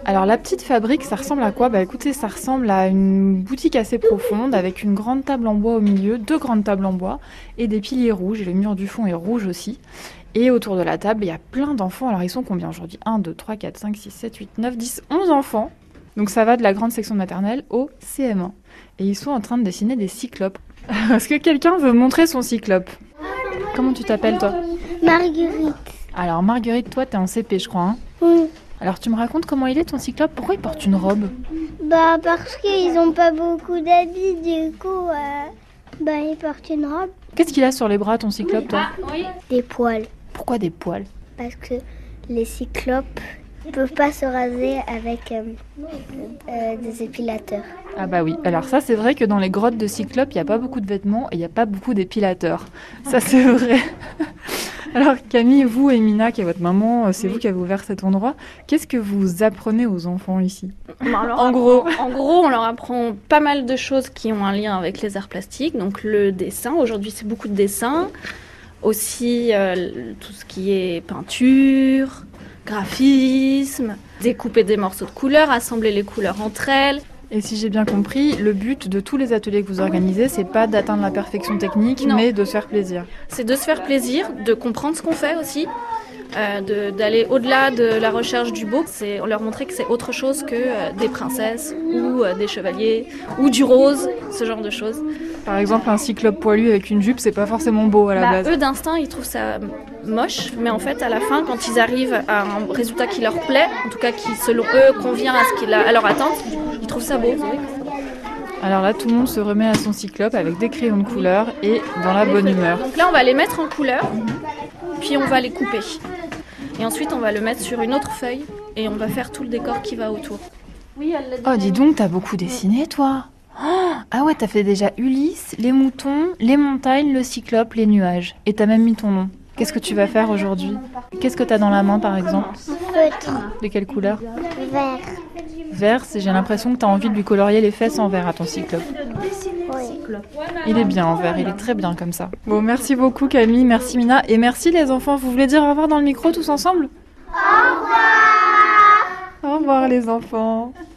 Alors la petite fabrique, ça ressemble à quoi? Bah écoutez, ça ressemble à une boutique assez profonde avec une grande table en bois au milieu, 2 grandes tables en bois et des piliers rouges. Et le mur du fond est rouge aussi. Et autour de la table, il y a plein d'enfants. Alors ils sont combien aujourd'hui? 1, 2, 3, 4, 5, 6, 7, 8, 9, 10, 11 enfants. Donc ça va de la grande section de maternelle au CM1. Et ils sont en train de dessiner des cyclopes. Est-ce que quelqu'un veut montrer son cyclope? Comment tu t'appelles toi? Marguerite. Alors Marguerite, toi t'es en CP je crois, hein? Oui. Alors tu me racontes comment il est ton cyclope? Pourquoi il porte une robe? Bah parce qu'ils n'ont pas beaucoup d'habits, du coup, ils portent une robe. Qu'est-ce qu'il a sur les bras ton cyclope toi? Des poils. Pourquoi des poils? Parce que les cyclopes ne peuvent pas se raser avec des épilateurs. Ah bah oui, alors ça c'est vrai que dans les grottes de cyclopes, il n'y a pas beaucoup de vêtements et il n'y a pas beaucoup d'épilateurs. Ça c'est vrai. Alors Camille, vous et Mina, qui est votre maman, c'est vous qui avez ouvert cet endroit. Qu'est-ce que vous apprenez aux enfants ici? En gros, on leur apprend pas mal de choses qui ont un lien avec les arts plastiques. Donc le dessin, aujourd'hui c'est beaucoup de dessin. Aussi tout ce qui est peinture, graphisme, découper des morceaux de couleurs, assembler les couleurs entre elles. Et si j'ai bien compris, le but de tous les ateliers que vous organisez, c'est pas d'atteindre la perfection technique, mais de se faire plaisir. C'est de se faire plaisir, de comprendre ce qu'on fait aussi, d'aller au-delà de la recherche du beau. C'est leur montrer que c'est autre chose que des princesses ou des chevaliers ou du rose, ce genre de choses. Par exemple, un cyclope poilu avec une jupe, c'est pas forcément beau à la base. Eux, d'instinct, ils trouvent ça moche, mais en fait, à la fin, quand ils arrivent à un résultat qui leur plaît, en tout cas qui, selon eux, convient à leur attente, ils trouvent ça beau. Alors là, tout le monde se remet à son cyclope avec des crayons de couleur et dans la bonne humeur. Donc là, on va les mettre en couleur, puis on va les couper. Et ensuite, on va le mettre sur une autre feuille et on va faire tout le décor qui va autour. Oh, dis donc, t'as beaucoup dessiné, toi. Oh, ah ouais, t'as fait déjà Ulysse, les moutons, les montagnes, le cyclope, les nuages. Et t'as même mis ton nom. Qu'est-ce que tu vas faire aujourd'hui? Qu'est-ce que t'as dans la main, par exemple? Feutre. De quelle couleur? Vert. Vert, j'ai l'impression que t'as envie de lui colorier les fesses en vert à ton cyclope. Oui. Il est bien en vert, il est très bien comme ça. Bon, merci beaucoup Camille, merci Mina, et merci les enfants. Vous voulez dire au revoir dans le micro tous ensemble? Au revoir. Au revoir les enfants.